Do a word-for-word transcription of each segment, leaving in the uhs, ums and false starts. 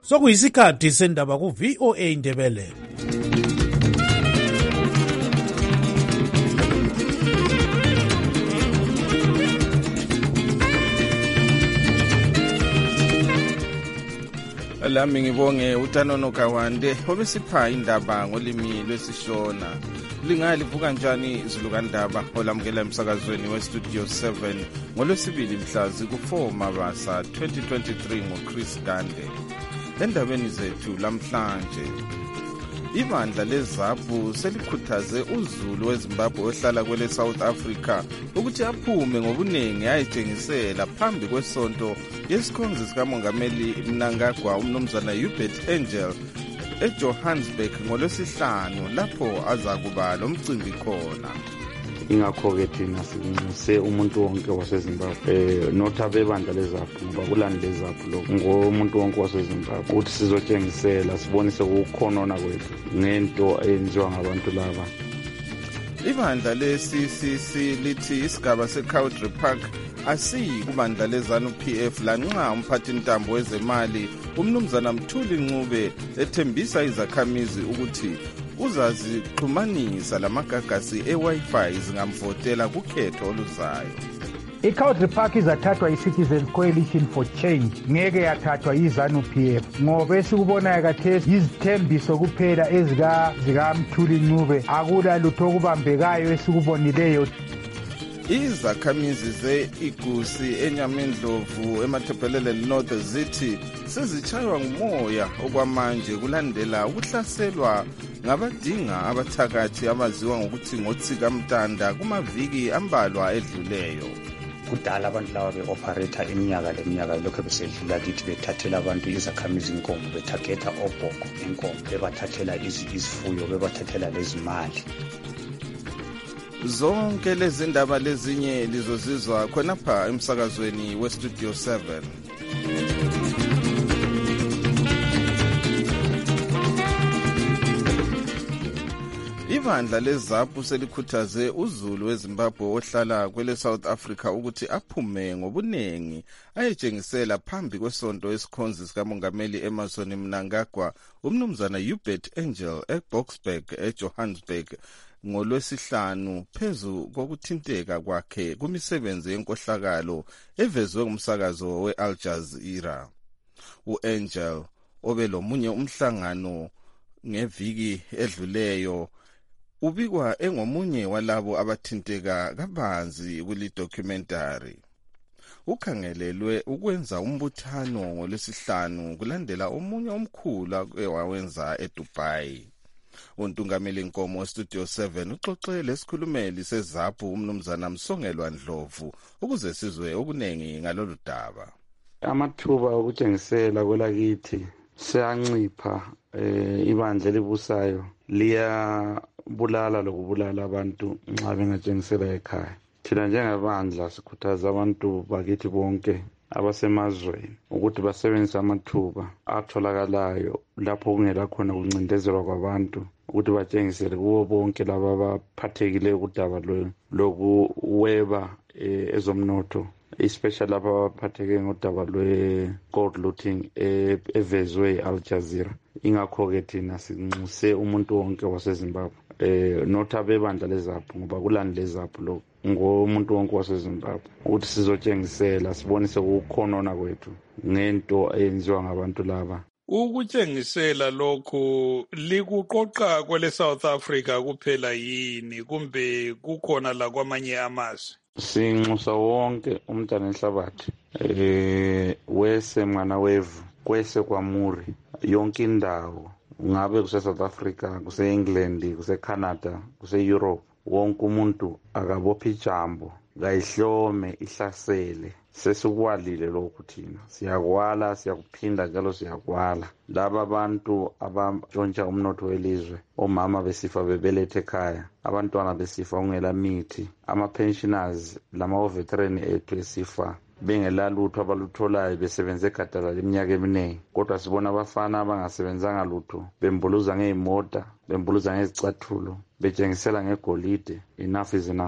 Sokuyisikhathi sendaba ku V O A Indebele. Lami ngibonge uTanono Kawande obesipha indaba ngolimi lwesishona. Lingalivuka kanjani izulukandaba olamukela emsakazweni weStudio seven ngolwesibili mhla ziku-four Mabasa twenty twenty-three ngoChris Gande. Endabeni zethu lamhlanje, ibandla leZAPU selikhuthaze uZulu weZimbabwe ohlala kwele South Africa ukuthi aphume ngobunengi ayetshengisela phambi kwesonto yesikhonzi sikamongameli Mnangagwa umnumzana Hubert Angel eJohannesburg ngolwesihlanu lapho azakuba lomcimbi khona. Ingakho-ke thina sinxuse umuntu wonke waseZimbabwe eh nothabe ibandla leZAPU ngoba kulani leZAPU lo ngomuntu wonke waseZimbabwe ukuthi sizotshengisela sibonise ukukhonona kwethu ngento eyenziwa ngabantu laba. Ibandla le-C C C lithi isigaba se-Cowdray Park asiyi kubandla le-ZANU-P F lanxa umphathintambo wezemali umnumzana Mthuli Ncube ethembisa izakhamizi ukuthi uzazixhumanisa lamagagasi e-Wi-Fi zingamvotela kukhetho oluzayo. I-Cowdray Park izathathwa yi-Citizens Coalition for Change, ngeke yathathwa yi-ZANU-P F ngoba esikubonayo khathesi yizithembiso kuphela ezika-Mthuli Ncube, akula lutho okubambekayo esikubonileyo. Izakhamizi ze-Igusi eNyamendlovu eMatabeleland North zithi sezitshaywa ngumoya okwamanje kulandela ukuhlaselwa ngabadinga abathakathi abaziwa ngokuthi ngotsika mtanda kumaviki ambalwa edluleyo. Kudala abantu laba be-operator iminyaka leminyaka lokho besedlula kithi bethathela abantu izakhamizi inkomo, bethageta obhoko inkomo, bebathathela izifuyo, bebathathela lezimali. Zonke lezi ndaba lezinye lizozizwa khonapha emsakazweni weStudio seven. Ibandla leZAPU selikhuthaze uZulu weZimbabwe ohlala kwele South Africa ukuthi aphume ngobunengi ayetshengisela phambi kwesonto esikhonzi sikamongameli Emmerson Mnangagwa umnumzana Hubert Angel eBoksburg eJohannesburg ngolwesihlanu phezu kokuthinteka kwakhe kumisebenzi yenkohlakalo evezwe ngumsakazo we-Al Jazeera. U-Angel obelomunye umhlangano ngeviki edluleyo ubikwa engomunye walabo abathinteka kabanzi kuli documentary. Ukhangelelwe ukwenza umbuthano ngolwesihlanu kulandela omunye omkhulu ewawenza eDubai. Untungameli Nkomo weStudio seven uxoxe lesikhulumeli seZAPU umnumzana Msongelwa Ndlovu ukuze sizwe okunengi ngalolu daba. Amathuba okutshengisela kwelakithi seyancipha, eh ibandla elibusayo liyabulala lokubulala abantu nxa bengatshengisela ekhaya. Thina njengebandla sikhuthaza abantu bakithi bonke abasemazweni ukuthi basebenzise amathuba atholakalayo lapho kungela khona kuncindezelwa kwabantu ukuthi batshengisele kubo bonke laba abaphathekileyo kudaba lokuweba ezomnotho, especially laba abaphatheke ngodaba lwe-gold looting evezwe Al Jazeera. Ingakho-ke thina sinxuse umuntu wonke waseZimbabwe eh nothabe ibandla leZAPU ngoba kulani leZAPU lo ngomuntu wonke waseZimbabwe ukuthi sizotshengisela sibonise ukukhonona kwethu ngento eyenziwa ngabantu laba. Ukutshengisela lokho likuqoqa kwele South Africa kuphela yini kumbe kukhona la kwamanye amazwe? Sinxusa wonke umntana enhlabathi eh wese mwana wevu kwese kwaMuri yonke indawo, ngabe kuse South Africa, kuse England, kuse Canada, kuse Europe, wonke umuntu akabopha ijambo ngayihlome ihlasele. Sesikwalile lokhu thina siyakwala, siyakuphinda njalo siyakwala. Laba abantu abantshontsha umnotho welizwe, omama besifa bebelethe ekhaya, abantwana besifa ungela mithi, ama-pensioners lama-veteran ethu esifa bengela lutho abalutholayo besebenze gadala leminyaka eminingi. Kodwa sibona abafana abangasebenzanga lutho bembuluza ngezimota, bembuluza ngezicathulo, betshengisela ngegolide. Enough is enough.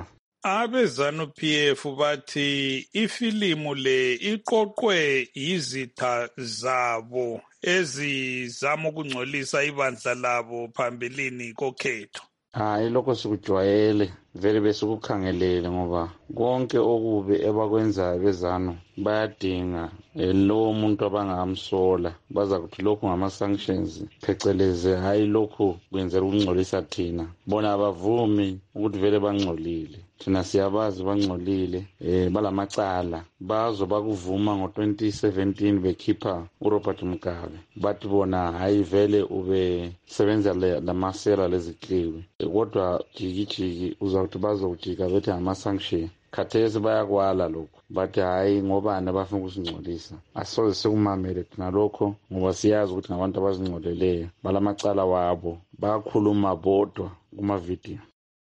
Abezanu P F bathi ifilimu le iqoqwe izitha zabo ezizama ukungcolisa ibandla labo phambilini kokhetho. Hayi lokho sikujwayele vele besikukhangelele ngoba konke okubi ebakwenzayo bezanu bayadinga lo muntu abangamsola baza kuthi lokhu ngama-sanctions pheceleze hayi lokhu kwenzela ukungcolisa thina bona abavumi ukuthi vele bangcolile thina siyabazi bangcolile eh balamacala bazo bakuvuma ngo-twenty seventeen bekhipha uRobert Mugabe bathi bona hayi vele ube sebenza lamasela lezikliwi kodwa jikijiki uzawuthi bazokujika bethi ngama-sanction khathesi bayakwala lokho bathi hayi ngobani abafuna ukusingcolisa asoze sekumamele thina lokho ngoba siyazi ukuthi ngabantu abazingcoleleyo balamacala wabo bayakhuluma bodwa kumavidiyo.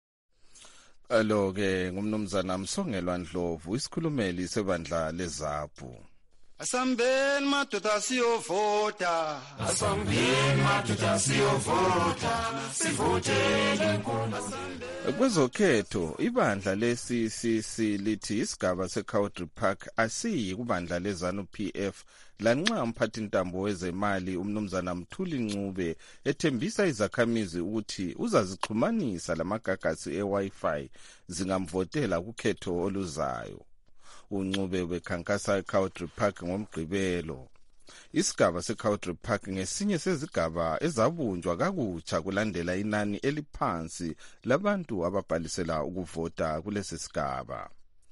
Alo-ke ngumnumzana Msongelwa Ndlovu isikhulumeli sebandla leZAPU. Asambeni madoda siyovota, asambeni madoda siyovota, sivotele inkulu. Kwezokhetho ibandla le-C C C lithi isigaba se-Cowdry Park asiyi kubandla leZANU P F lanxa umphathintambo wezemali umnumzana Mthuli Ncube ethembisa izakhamizi ukuthi uzazixhumanisa lamagagasi e-Wi-Fi zingamvotela kukhetho oluzayo. Uncube bekhankasa eCowdry Park ngomgqibelo. Isigaba seCowdry Park ngesinye sezigaba ezabunjwa kakutsha kulandela inani eliphansi labantu ababhalisela ukuvota kulesi sigaba.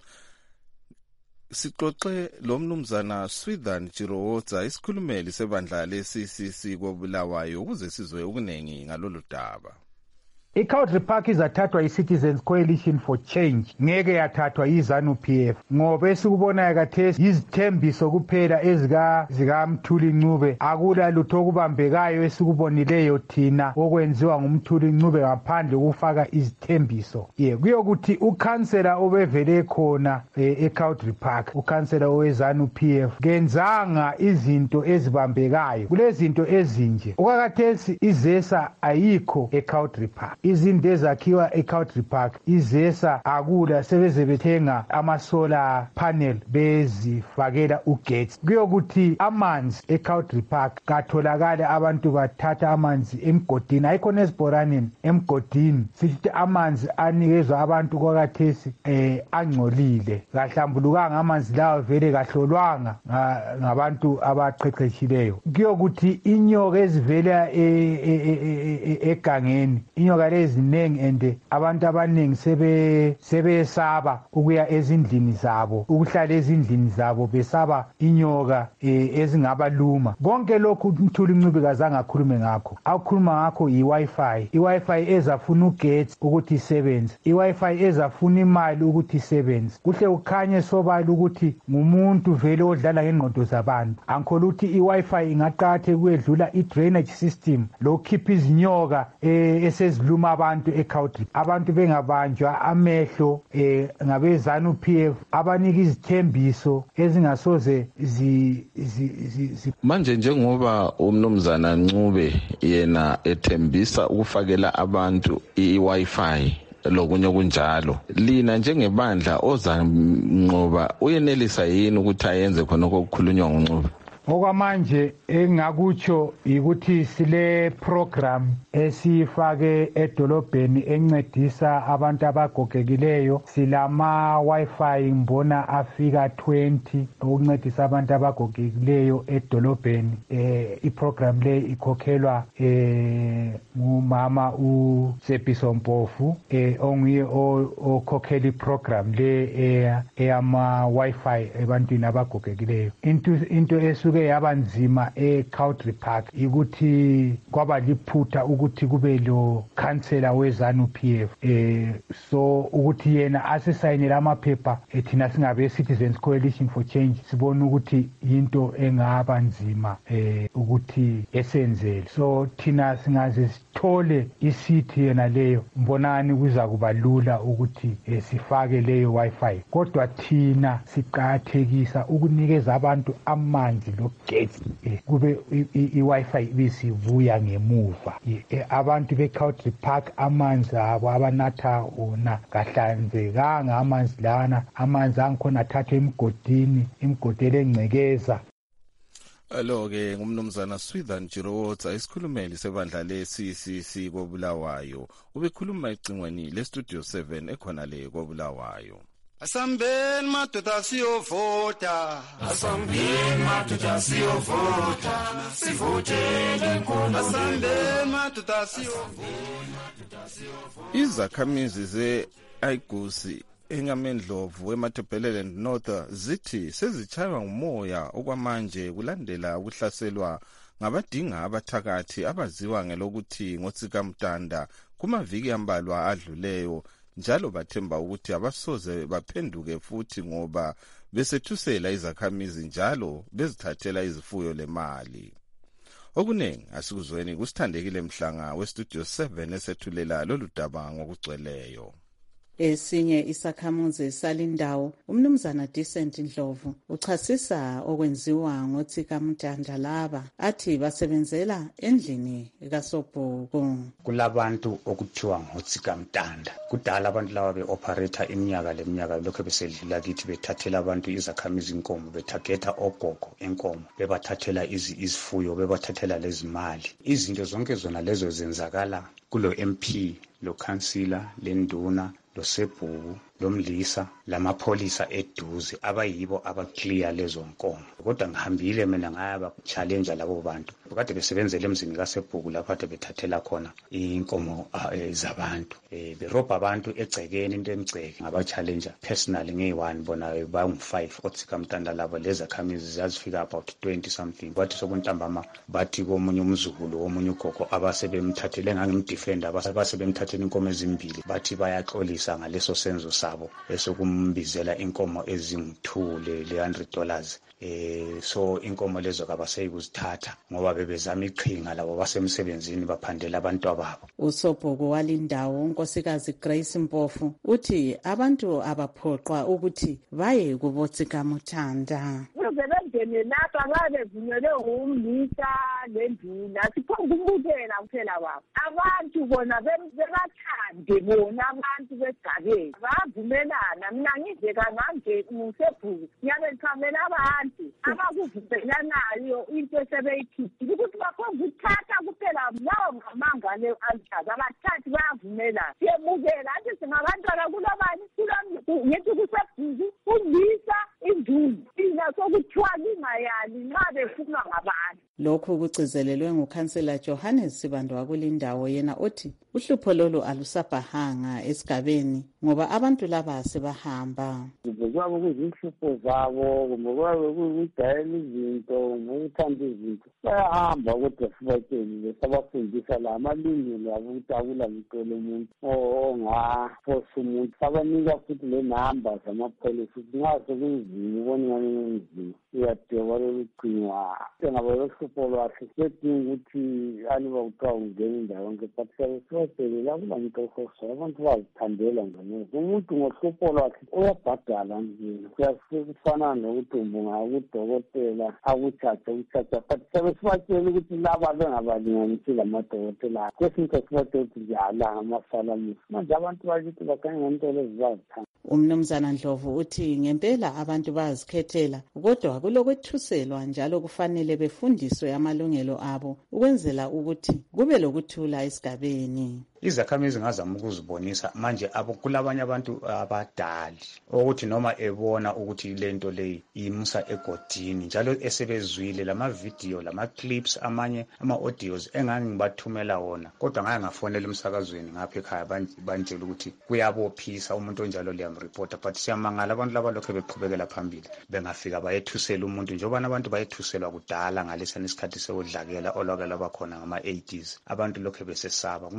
Sixoxe lo mnumzana Swithan Jirowotsa isikhulumeli sebandla le-C C C koBulawayo ukuze sizwe ukunengi ngalolu daba. I-Cowdry Park izathathwa yi-Citizens Coalition for Change ngeke yathathwa yi-ZANU P F ngoba esikubonayo khathesi yizithembiso kuphela ezika zikaMthuli Ncube akula lutho okubambekayo esikubonileyo thina okwenziwa nguMthuli Ncube ngaphandle ukufaka izithembiso. Ye kuyokuthi ukhansela obevele khona e-Cowdry Park ukhansela oweZANU P F kenzanga izinto ezibambekayo kulezinto ezinje okwakhathesi izesa ayikho e-Cowdry Park. Izinto ezakhiwa eCowdry Park izesa akula sebeze bethenga ama-solar panel bezifakela ugetsi kuyokuthi amanzi eCowdry Park katholakale abantu bathatha amanzi emgodini ayikhona esibhoraneni emgodini sithi amanzi anikezwa abantu kwakathesi eh angcolile kahlambulukanga amanzi lawo vele kahlolwanga ngabantu abaqeqeshileyo kuyokuthi inyoka ezivela egangeni inyoka ezinengi ende abantu abanengi sebe sebesaba ukuya ezindlini zabo ukuhlala ezindlini zabo besaba inyoka e, ezingabaluma konke lokhu uMthuli Ncube kazange akhulume ngakho akhuluma ngakho i-Wi-Fi i-Wi-Fi ezafuna ugetsi ukuthi isebenze i-Wi-Fi ezafuna imali ukuthi isebenze kuhle ukhanye sobala ukuthi ngumuntu vele odlala ngengqondo zabantu angikhola ukuthi i-Wi-Fi ingaqathe kwedlula i-drainage system lokukhipha izinyoka eh, eseziluma abantu eCowdry abantu bengabanjwa amehlo eh ngabeZANU P F abanika izithembiso ezingasoze zi, zi, zi, zi manje njengoba umnumzana Ncube yena ethembisa ukufakela abantu i-Wi-Fi lokunye kunjalo lina njengebandla ozanqoba uyenelisa yini ukuthi ayenze khona okukhulunywa nguNcube? Okwamanje engakutsho ukuthi sile program esifake edolobheni encedisa abantu abagogekileyo silama Wi-Fi mbona afika twenty ukuncedisa abantu abagogekileyo edolobheni eh iprogram le ikhokhelwa eh ngumama uSepiso Mpofu eh onguye okhokhela iprogram le eyama Wi-Fi ebantwini abagogekileyo into into esuke yabanzima eCowdry Park ukuthi kwaba liphutha ukuthi kube lo councillor weZANU P F eh so ukuthi yena asisayinela amaphepha ethina singabe Citizens Coalition for Change sibona ukuthi into engabanzima eh ukuthi esenzele so thina singaze sithole isithi yena leyo mbonani kuza kubalula ukuthi eh, sifake leyo Wi-Fi kodwa thina siqathekisa ukunikeza abantu amanzi lo ugesi kube i-Wi-Fi ibisivuya ngemuva. Abantu be-Country Park amanzi abo abanatha wona kahlanzekanga amanzi lana, amanzi angikhona athathwa emgodini, imgodini engcekeza. Alo-ke ngumnumzana Swithan Jirowotsa, isikhulumeli sebandla le-C C C koBulawayo. Ubekhuluma ecingweni le-Studio seven ekhona le koBulawayo. Asambeni madoda siyovota, asambeni madoda siyovota, sivotele inkomo. Asambeni madoda siyovota. Izakhamizi ze-Aigusi eNyamendlovu eMatabeleland North zithi sezichaywa ngumoya okwamanje kulandela ukuhlaselwa ngabadinga abathakathi abaziwa ngelokuthi ngotsikamtanda kumaviki ambalwa adluleyo, njalo bathemba ukuthi abasoze baphenduke futhi ngoba besethusela izakhamizi njalo bezithathela izifuyo lemali. Okuningi asikuzweni kusithandekile Mhlanga weStudio seven esethulela lolu daba ngokugcweleyo. Esinye isakhamuzi salindawo umnumzana Decent Ndlovu uchasisa okwenziwa ngotsikamtanda laba athi basebenzela endlini kaSobhuku. Kulabantu okuthiwa ngotsikamtanda. Kudala abantu laba beoperator iminyaka leminyaka lokho besedlula kithi bethathela abantu izakhamizi inkomo, bethageta ogogo enkomo, bebathathela izifuyo, bebathathela lezimali. Izinto zonke zona lezo zenzakala kulo M P, lo councillor, lenduna, lo Sebhuku, lo Mlisa, lamapholisa eduze abayibo abaclear lezo nkomo. Kodwa ngihambile mina ngaya challenge labo bantu. Kade besebenzele emzini kaSebhuku lapha ade bethathela khona inkomo zabantu. Eh berobha abantu egcekeni into emgceke ngaba challenger personally ngeyi-one bona bangu-five otsikamtanda labo leza khamizi zazifika about twenty something. Bathi sokuntambama bathi komunye umzukulu omunye ugogo abasebemthathele ngangimdefender abasebemthathela inkomo ezimbili bathi bayaxolisa ngaleso senzo sabo esokumbizela inkomo ezingu-two le hundred dollars. Eh so inkomo lezo kabaseyi kuzithatha ngoba bebezama iqhinga labo basemsebenzini baphandela abantu ababo. uSobhuku walindawo unkosikazi Grace Mpofu uthi abantu abaphoqwa ukuthi baye kubotsikamtanda. Bebengene lapha babevunyelwe umlisa lenduna siphongubukela kuphela wabo. Abantu bona bebathande bona abantu begabeni bavumelana. Mina ngize kananje uSebhuku ngiyabe ngikhamela abantu abakuvumelanayo into esebeyithithi ukuthi bakhonza ukuthatha kuphela lawo ngamangane alchaza abathathi bayavumelana. Siyebukela athi singabantwana kulabani ngithi kuSebhuku umlisa induna ina sokuthiwa lingayali nxa befunwa ngabantu. Lokhu kucizelelwe ngukhansela Johannes Sibando wakulindawo yena othi uhlupho lolu alusabhahanga esigabeni ngoba abantu laba sebahamba. Ngoba kuzinhlupho zabo ngoba kuyidayela izinto ngokuthanda izinto bayahamba kodwa sibatshele sabafundisa la amalungelo abo ukuthi akulamtolo umuntu ongaphosa umuntu abanika futhi le namba zamapholisa ukuthi nxa sekunzima ubona ngani nzima uyadeba lolu qhinga ngaba lohlupho lwakhe sedinga ukuthi aliba kuthiwa ungena indawo yonke but siyabeselela kulamntu ohosa abantu bazithandela ngemuva umuntu ngohlupho lwakhe uyabhadala nje kuyafana nokuthi umbunga kudokotela akuthathe ukuthatha but siyabe sibatshela ukuthi laba bengabalinganisi lamadokotela kwesinye sibatshela ukuthi njalo ngamasalamisi manje abantu bakithi bakhanye ngentolo ezibazithanda. Umnumzana Ndlovu uthi ngempela abantu bazikhethela kodwa kulokwethuselwa njalo kufanele befundiswe amalungelo abo ukwenzela ukuthi kube lokuthula esigabeni. Izakhamizi ngazama ukuzibonisa manje abo kulabanye abantu abadali ukuthi noma ebona ukuthi lento leyi imusa egodini njalo esebezwile lama video lama clips amanye ama audios engangibathumela wona kodwa ngake ngafonela emsakazweni ngapha ekhaya banjela ukuthi kuyabophisa umuntu onjalo liyamreporta but siyamangala abantu laba lokho beqhubekela phambili bengafika bayethusela umuntu njengoba abantu bayethuselwa kudala ngalesana isikhathi sokudlakela olwakela bakhona ngama eighties abantu lokho besesaba kungafika umuntu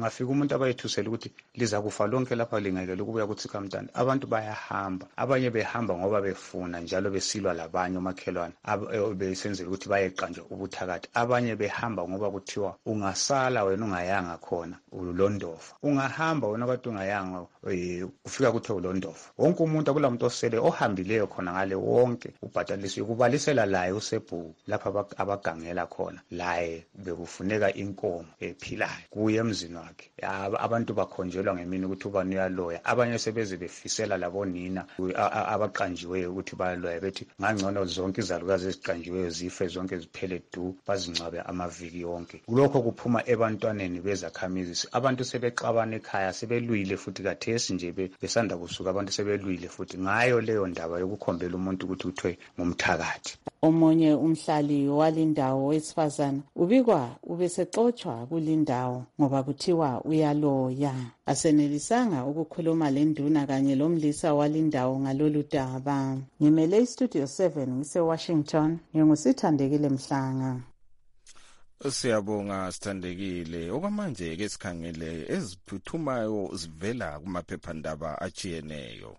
umuntu abayethusela ukuthi liza kufa lonke lapha lingalela ukubuya kuTsikamtanda, abantu bayahamba, abanye behamba ngoba befuna njalo besilwa labanye omakhelwane besenzela ukuthi bayeqanjwa ubuthakathi, abanye behamba ngoba kuthiwa ungasala wena ungayanga khona ulondofa, ungahamba wena kade ungayanga ufika kuthiwa ulondofa. Wonke umuntu akulamuntu osele ohambileyo khona ngale wonke ubhatalisiwe, kubalisela laye uSebhuku lapha abagangela khona, laye bekufuneka inkomo ephilayo kuye emzini wakhe. Abantu bakhonjelwa ngemini ukuthi ubani uyaloya, abanye sebeze befisela labonina abaqanjiweyo ukuthi bayaloya, bethi ngangcono zonke izalukazi eziqanjiweyo zife zonke ziphele du, bazingcwabe amaviki yonke. Lokho kuphuma ebantwaneni bezakhamizi. Abantu sebexabana ekhaya, sebelwile futhi kathesi nje besanda kusuka abantu sebelwile futhi ngayo leyo ndaba yokukhombela umuntu ukuthi uthwe ngumthakathi. Omunye umhlali walindawo wesifazana ubikwa ubesexoxwa kulindawo ngoba kuthiwa uyaloya. Asenelisanga ukukhuluma lenduna kanye lomlisa walindawo ngalolu daba. Ngimele iStudio seven ngise Washington, ngingusithandekile Mhlanga. Siyabonga Sithandekile. Okwamanje ke sikhangele eziphuthumayo zivela kumaphephandaba ajiyeneyo.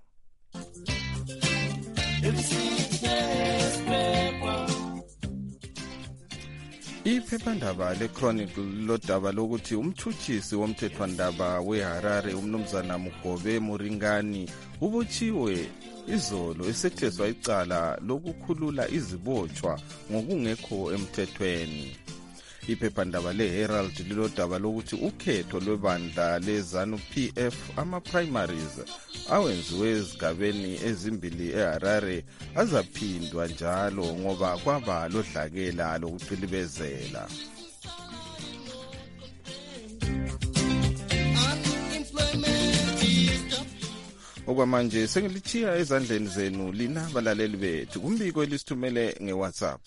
Iphephandaba leChronicle lodaba lokuthi umthuthisi womthethwandaba weHarare umnumzana Mugobe Muringani ubotshiwe izolo esetheswa icala lokukhulula izibotshwa ngokungekho emthethweni. Iphephandaba leHerald lilodaba lokuthi ukhetho lwebandla leZANU P F ama-primaries awenziwe ezigabeni ezimbili eHarare azaphindwa njalo ngoba kwaba lodlakela lokucilibezela. Okwamanje sengilithiya ezandleni zenu lina balaleli bethu. Umbiko elisithumele ngeWhatsApp.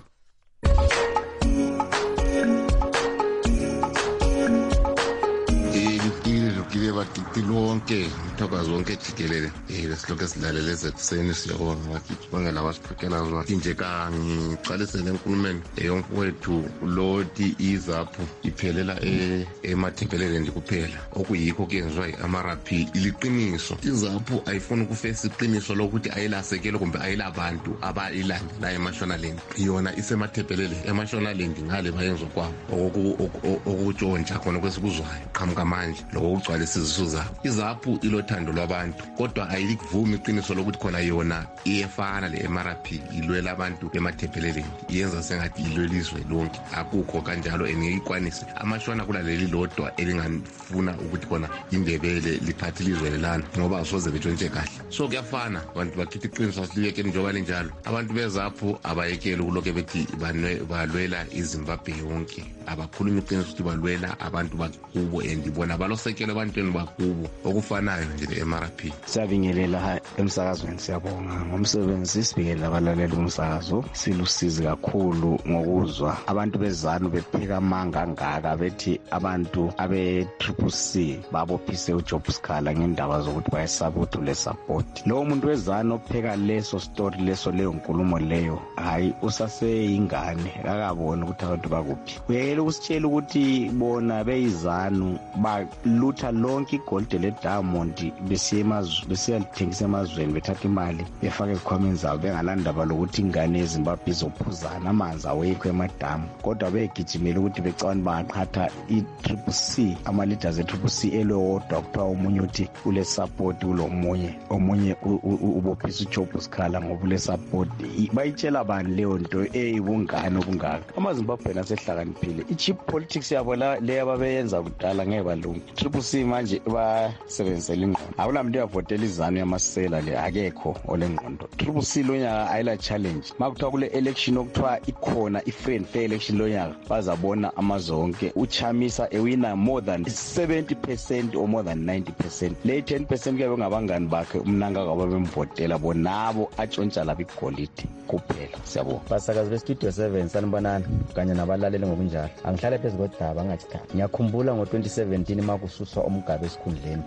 Ngile batiti lonke mthakazi wonke jikelele eh lesilokho esilalele ezekuseni siyabonga bakithi bangela basiphekela zona nje ka ngiqalise lenkulumeni eyomfowethu Lodi izaphu iphelela emathempeleleni kuphela okuyikho kuyenziwa iAmarapi iliqiniso. Izaphu ayifuni ukufesa iqiniso lokuthi ayilasekelo kumbe ayilabantu abayilandela eMashonaland, yona isemathempelele eMashonaland ngale bayenza kwabo okutshontsha khona kwesikuzwayo qhamuka manje lokugcwala isizisu zabo. Izaphu ilothando lwabantu kodwa ayikuvumi iqiniso lokuthi khona yona iyefana leAmarapi ilwela abantu emathempeleleni, iyenza sengathi ilweliswe lonke. Akukho kanjalo eniyikwanise amashona kulaleli lodwa elingafuna ukuthi khona indebele liphathilizwe lelana ngoba asoze betshontshe kahle. So kuyafana abantu bakithi iqiniso siliyeke njengoba linjalo. Abantu bezaphu abayekele ukuloke bethi balwela iZimbabwe yonke, abakhuluma iqiniso ukuthi balwela abantu bakubo endibona balosekela abantweni bakubo okufanayo nje leAmarapi. Siyabingelela emsakazweni, siyabonga ngomsebenzi sibingelela abalaleli bomsakazo. Silusizi kakhulu ngokuzwa abantu bezanu bephika manga ngaka bethi abantu abe-Triple C babophise uJob Sikhala ngendaba zokuthi bayesabuthu le-support. Lowo muntu wezanu opheka leso story leso leyo nkulumo leyo, hayi usaseyingane akabona ukuthi abantu bakuphi. Uyekela ukusitshela ukuthi bona beyizanu balutha lonke igolide le-diamond besiyalithengisa emazweni bethatha imali befake ezikhwameni zabo bengalandaba lokuthi ingane eZimbabwe izophuzana amanzi awekho emadamu, kodwa begijimela ukuthi becabani bangaqhatha i-Triple C ama-leaders e-Triple C elowodwa kuthiwa omunye uthi ule-support kulo munye, omunye ubophisa uJob Sikhala ngoba ule-support. Bayitshela bani leyo nto eyibungane obungaka? AmaZimbabwe asehlakaniphile. I-cheap politics yabo leyo ababeyenza kudala ngeke balunge. Triple C manje basebenzisela ingqondo, akulamntu uyavotela izanu yamasela le, akekho olengqondo. Triple C lonyaka ayila challenge makuthiwa kule election okuthiwa ikhona i-free and fair election lonyaka bazabona amazonke uChamisa ewina more than seventy percent or more than ninety percent. Le ten percent kuyabe ngabangani bakhe umnanga kwaba bemvotela bonabo atshontsha lapha igolide kuphela. Siyabonga basakazi beStudio seven sanibonani kanye nabalaleli ngokunjalo. Angihlala phezu kodaba ngachitha. Ngiyakhumbula ngo twenty seventeen makususwa umgabe esikhundleni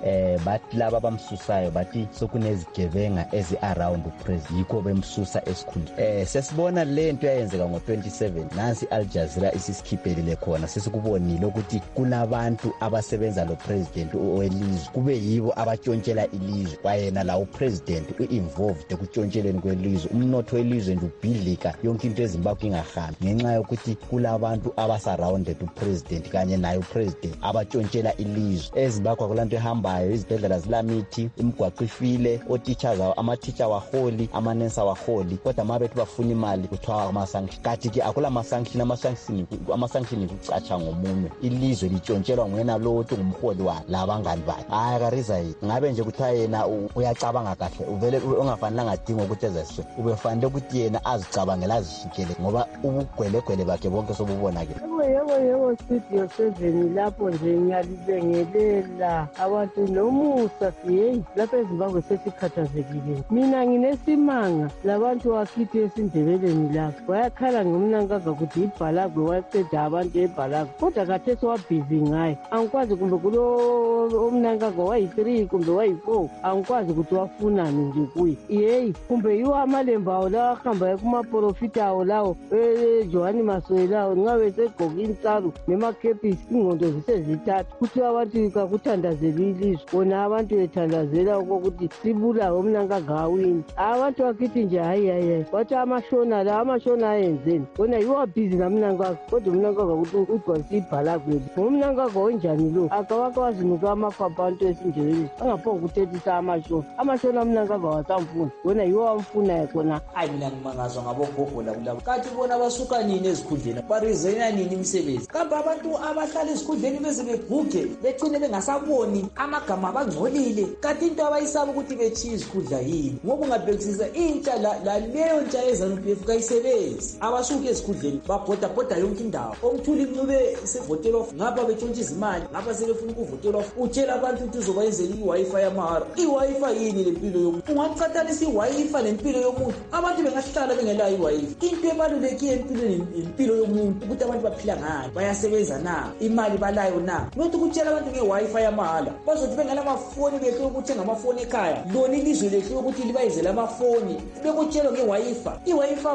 eh bathi laba bamsusayo bathi sokunezigebenga ezi-around upresident yikho bemsusa esikhundleni. Eh sesibona le nto yayenzeka ngo twenty-seven nansi Al Jazeera isisikhiphele khona sesikubonile ukuthi kunabantu abasebenza lo president welizwe kube yibo abatshontshela ilizwe kwayena la upresident u-involved ekuntshontsheleni kwelizwe umnotho welizwe nje ubhidlika yonke into eZimbabwe ingahambi ngenxa yokuthi kulabantu abasurrounded upresident kanye naye upresident abatshontshela ilizwe. eZimbabwe akulanto ehambayo izibhedlela zilamithi imigwaqo ifile oteachers ama-teacher waholi amanensa waholi kodwa ma bethu bafuna imali kuthiwa ama-sanction kathi ke akula ma-sanction ama-sanction ama-sanction ikucatsha ngomunwe ilizwe litshontshelwa nguyena lo othi ngumholi wa labangani bakhe. Hayi kaRizayi ngabe nje kuthiwa yena uyacabanga kahle uvele ungafanelanga adinga ukuthi ezeswe ubefanele ukuthi yena azicabangela azishikele ngoba ubugwelegwele bakhe bonke sobubona-ke. Yebo yebo studio seven lapho nje ngiyalibengelela abantu nomusa siyeyi lapha eZimbabwe sesikhathazekile. Mina nginesimanga labantu wakithi esindebeleni lapho bayakhala ngomnankaza ukuthi ibhalagwe waqeda abantu ebhalagwe kodwa khathesi wabhizi ngaye angikwazi kumbe kulo umnankaza wayi-three kumbe wayi-four angikwazi ukuthi wafunani nje kuye yeyi kumbe yiwo amalemba awo lawo ahambayo kumaprofita awo lawo ejohani masoyi lawo ngabe segqoke insalu nemakhepisi ingqondo zisezithathu kuthi abantu kakuthandazeli ilizwe bona abantu bethandazela okokuthi sibulawe umnankaza awini abantu wakithi nje hayi hayi bathi amashona la amashona ayenzeni wona yiwo abhizi namnankaza kodwa umnankaza ukuthi ugcwalise ibhalagwe ngomnankaza onjani lo akawakwazi nika amakhwapha abantu esindebeleni angaphonga ukuthethisa amashona amashona umnankaza wasamfuna wona yiwo wamfunayo khona. Hayi mina ngimangazwa ngabogogola kulabo kathi bona basuka nini ezikhundleni barizena nini imisebenzi kambe abantu abahlala ezikhundleni beze beguge becine bengasaboni amagama abangcolile kanti into abayisaba ukuthi bechiye izikhundla yini ngoba ungabhekisisa intsha laleyo ntsha yeZANU-P F kayisebenzi abasuka ezikhundleni babhodabhoda yonke indawo omthuli ncube sevotela off ngapha betshontsha izimali ngapha sebefuna ukuvotela off utshela abantu ukuthi uzobayenzela i-Wi-Fi yamahara. I-Wi-Fi yini lempilo yomuntu ungacathanisa i-Wi-Fi nempilo yomuntu abantu bengahlala bengelayo i-Wi-Fi. Into ebalulekile empilweni impilo yomuntu ukuthi abantu baphila ngayo bayasebenza na imali balayo na nokuthi ukutshela abantu nge-Wi-Fi yamahhala bazothi bengela amafoni behle ukuthenga amafoni ekhaya lona ilizwe lehle ukuthi libayenzela amafoni bekutshelwa nge-Wi-Fi i-Wi-Fi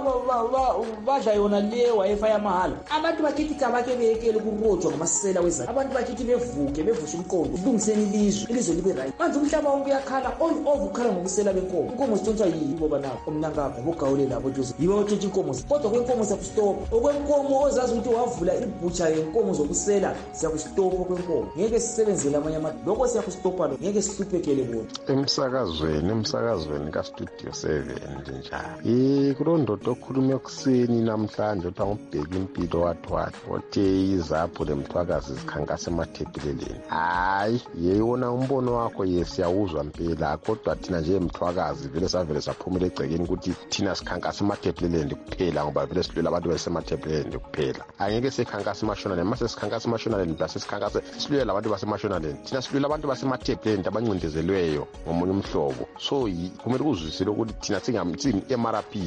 badla yona le Wi-Fi yamahhala abantu bakithi kabake beyekele ukurojwa ngamasela wezana abantu bakithi bevuke bevusha umqondo ulungiseni ilizwe ilizwe libe right manje umhlaba wonke uyakhala all over ukhala ngokusela benkomo inkomo zitshontshwa yibo banabo omnankakho bogawule labo Joseph yibo batshontsha inkomo kodwa kwenkomo siyakustopa okwenkomo ozazi ukuthi wavula ibhutsha yenkomo zokusela siyakustopa okwenkomo ngeke sisebenzele amanye amadu lokho siyakustopa lo ngeke sihluphekele bona emsakazweni emsakazweni kastudio seven njalo eh kulo ndoda okhuluma ekuseni namhlanje uthi angubheka impilo wathi wathi othe izapho lemthwakazi zikhankasa emathebheleleni hayi yeyona umbono wakho yesiyawuzwa mpela kodwa thina nje emthwakazi vele savele saphumela egcekeni ukuthi thina sikhankasa emathebheleleni kuphela ngoba vele silwela abantu basemathebheleleni kuphela angeke sikhankasa emashonaleni mase sikhankasa emashonaleni base sikhankasa silwela labantu basemashonaleni thina silwela abantu basemathebheleleni abancindezelweyo ngomunye umhlobo so kumele kuzwisile ukuthi thina singamthini M R P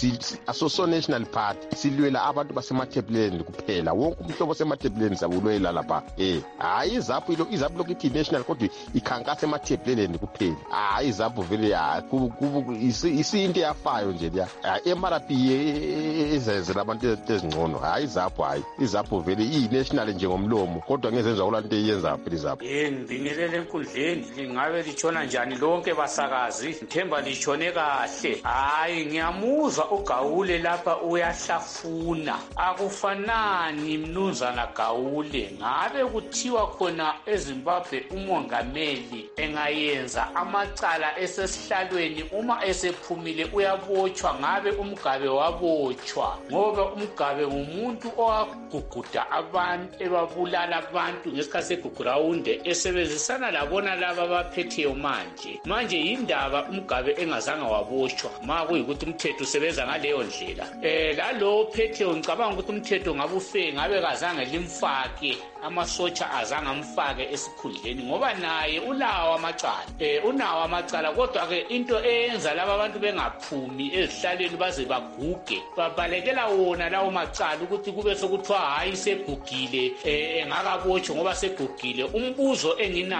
asoso national party silwela abantu basemathebheleleni kuphela wonke umhlobo semathebheleleni sabulwela lapha eh hayi izapho ilo izapho lokuthi national kodwa ikhankasa emathebheleleni kuphela hayi izapho vele isinto yafayo nje ya M R P ezenzela abantu ezingcono hayi izapho hayi izapho vele i-national njengomlomo kodwa ngezenza kulanto eyenza phela izapho ngibingelele enkundleni lingabe litshona njani lonke basakazi ngithemba litshone kahle hayi ngiyamuzwa uGawule lapha uyahlafuna akufanani mnumzana Gawule ngabe kuthiwa khona eZimbabwe umongameli engayenza amacala esesihlalweni uma esephumile uyabotshwa ngabe umgabe wabotshwa ngoba umgabe ngumuntu owaguguda abantu ebabulala abantu ngesikhathi segugrawunde esebenzisana labona laba abaphetheyo manje manje yindaba umgabe engazange wabotshwa ma kuyikuthi umthetho usebenza ngaleyo ndlela eh lalo phetheyo ngicabanga ukuthi umthetho ngabe ufe ngabe kazange limfake amasotsha azange amfake esikhundleni ngoba naye ulawa amacala eh unawa amacala kodwa ke into eyenza laba abantu bengaphumi ezihlaleni baze baguge babalekela wona lawo macala ukuthi kube sokuthiwa hayi segugile eh engakabotshwa ngoba segugile umbuzo enginawo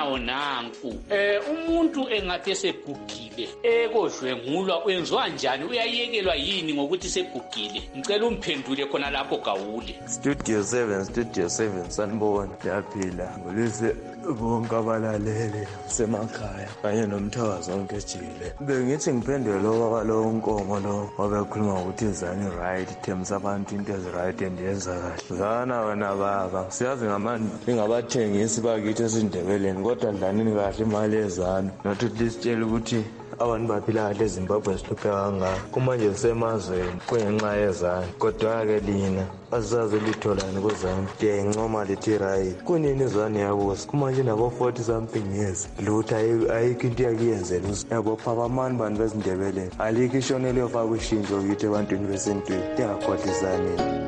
nawo nanku eh umuntu engathi segugile ekodlwengulwa wenziwa njani uyayekelwa yini ngokuthi segugile ngicela umphendule khona lapho Gawule. Studio seven Studio seven sanibona yaphila ngolise bonke abalaleli semakhaya kanye nomthawazo wonke ejile. Bengithi ngiphendule lo kwalo nkomo lo wabekhuluma ukuthi izani right terms abantu into ezi right and yenza kahle. Zana wena baba siyazi ngamanje ingabathengisi bakithi esindebeleni kodwa dlanini kahle imali ezana not at least tshela ukuthi abantu baphila kahle eZimbabwe sihluphe kangaka kumanje kusemazweni kungenxa yezani kodwa-ke lina azizazi litholani kuzani ndiyayincoma lithi right kunini izani yabusa kumanje nabo-forty something years lutho ayikho into yakuyenzela yabo phaphamani bantu bezindebeleni alikho ishonelo yofaka ushintsho kithi ebantwini besintwini ndingakhohlisani.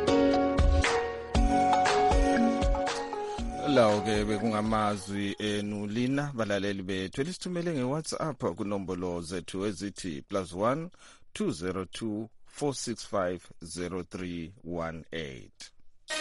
Lawo ke bekungamazwi enu lina balaleli bethu elisithumele ngeWhatsApp kunombolo zethu ezithi plus one two zero two four six five zero three one eight.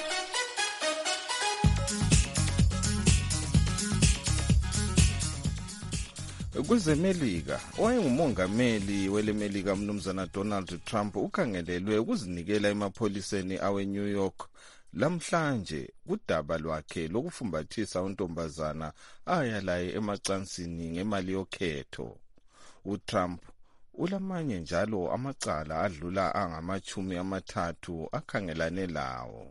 KwezeMelika owayengumongameli weleMelika umnumzana Donald Trump ukhangelelwe ukuzinikela emapholiseni aweNew York lamhlanje kudaba lwakhe lokufumbathisa untombazana ayalaye emacansini ngemali yokhetho. uTrump ulamanye njalo amacala adlula angamachumi amathathu akhangelane lawo.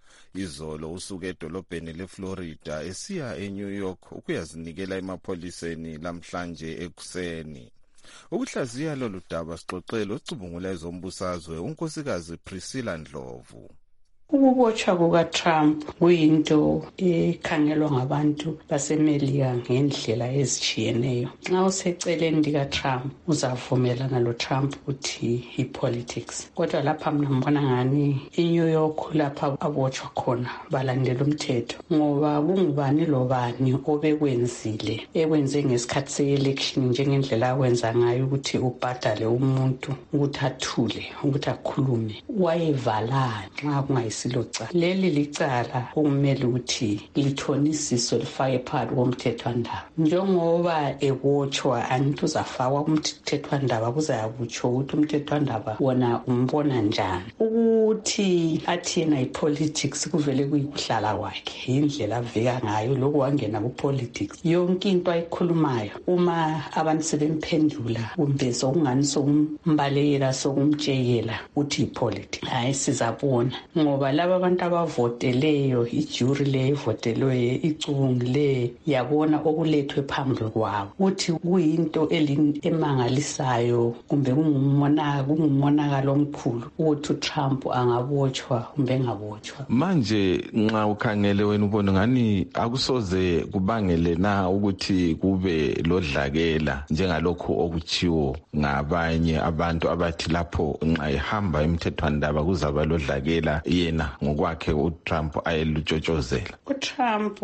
Izolo usuke edolobheni leFlorida esiya eNew York ukuyazinikela emapholiseni lamhlanje ekuseni. Ukuhlaziya lolu daba sixoxele ocubungula ezombusazwe unkosikazi Priscilla Ndlovu. Ukubotshwa kukaTrump kuyinto ekhangelwa ngabantu baseMelika ngendlela ezitshiyeneyo. Nxa useceleni likaTrump uzavumelana loTrump ukuthi ipolitics. Kodwa lapha mina ngibona ngani eNew York lapha abotshwa khona balandela umthetho ngoba kungubani lobani obekwenzile ekwenze ngesikhathi se-election njengendlela akwenza ngayo ukuthi ubhadale umuntu ukuthi athule ukuthi akhulume wayevala nxa kungayi siloca. Leli licala okumele ukuthi lithonisiswe lifake phakathi komthethwandaba. Njengoba ebotshwa angithi uzafakwa kumthethwandaba kuzayakutsho ukuthi umthethwandaba wona umbona njani. Ukuthi athi yena ipolitics kuvele kuyikuhlala kwakhe indlela avika ngayo lokhu wangena kupolitics. Yonke into ayikhulumayo uma abantu sebemphendula kumbe sokungani sokumbalekela sokumtshekela uthi ipolitics. Hayi sizabona ngoba laba abantu abavoteleyo ijuri le ivotelwe icungule yabona okulethwe phambili kwabo uthi kuyinto emangalisayo kumbe kungumonaka kungumonakalo omkhulu ukuthi uTrump angabotshwa kumbe engabotshwa. Manje nxa ukhangele wena ubona ngani akusoze kubangele na ukuthi kube lodlakela njengalokho okuchiwo ngabanye abantu abathi lapho nxa ehamba emthethwandaba kuzaba lodlakela yena ngokwakhe uTrump ayelutshotshozela. uTrump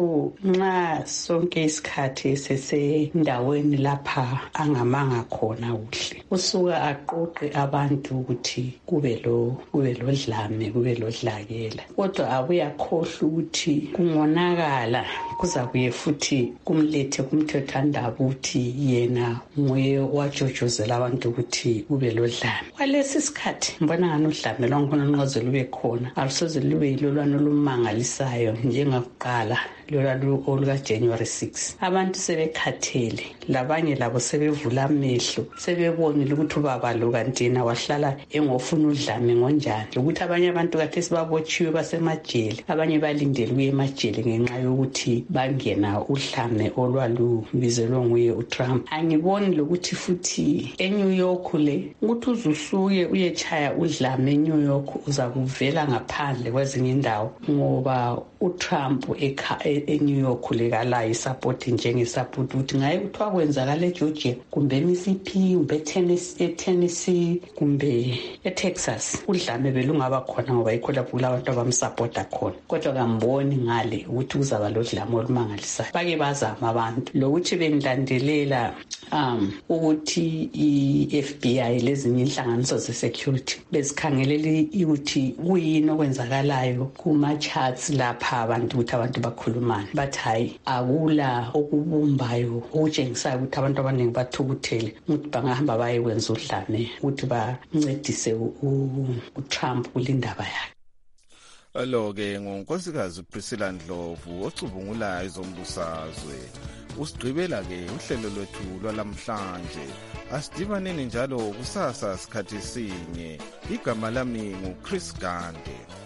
nxa sonke isikhathi sesendaweni lapha angamanga khona kuhle usuka aqoqe abantu ukuthi kube lo kube lodlame kube lodlakela kodwa abuyakhohlwa ukuthi kungonakala kuzabuye futhi kumlethe kumthethwandaba ukuthi yena nguye wajojozela abantu ukuthi kube lodlame. Kwalesi sikhathi mbona ngani udlame lwakhona nqoze lube khona alusoze lube yilolwana olumangalisayo njengakuqala lolwalu oluka January sixth. Abantu sebekhathele labanye labo sebevula amehlo sebebonile ukuthi ubaba lo kanti yena wahlala engofuna udlame ngonjani ukuthi abanye abantu kade sibabotshiwe basemajele abanye balindele ukuya emajele ngenxa yokuthi bangena udlame olwalubizelwe nguye uTrump. Angiboni lokuthi futhi eNew York le ukuthi uzusuke uyechaya udlame eNew York uzakuvela ngaphandle kwezinye indawo ngoba uTrump eNew York lekala isupport njengesupport ukuthi ngaye kuthiwa kwenzakala eGeorgia kumbe eMississippi kumbe eTennessee kumbe eTexas udlame belungaba khona ngoba yikho lapho abantu abamsupport khona kodwa kamboni ngale ukuthi kuzaba lodlame olumangalisayo. Bake bazama abantu lokuthi bengilandelela um ukuthi i-F B I lezinye inhlanganiso ze-security bezikhangelele ukuthi kuyini okwenzakalayo kuma-charts lapha abantu ukuthi abantu bakhulumane, bathi hayi akula okubumbayo okutshengisayo ukuthi abantu abaningi bathukuthele ukuthi bangahamba bayekwenza udlame ukuthi bancedise uTrump kulindaba yakhe. Alo-ke ngunkosikazi Priscilla Ndlovu ocubungula ezombusazwe. Usigqibela-ke uhlelo lwethu lwalamhlanje. Asidibaneni njalo kusasa sikhathi sinye. Igama lami nguChris Gande.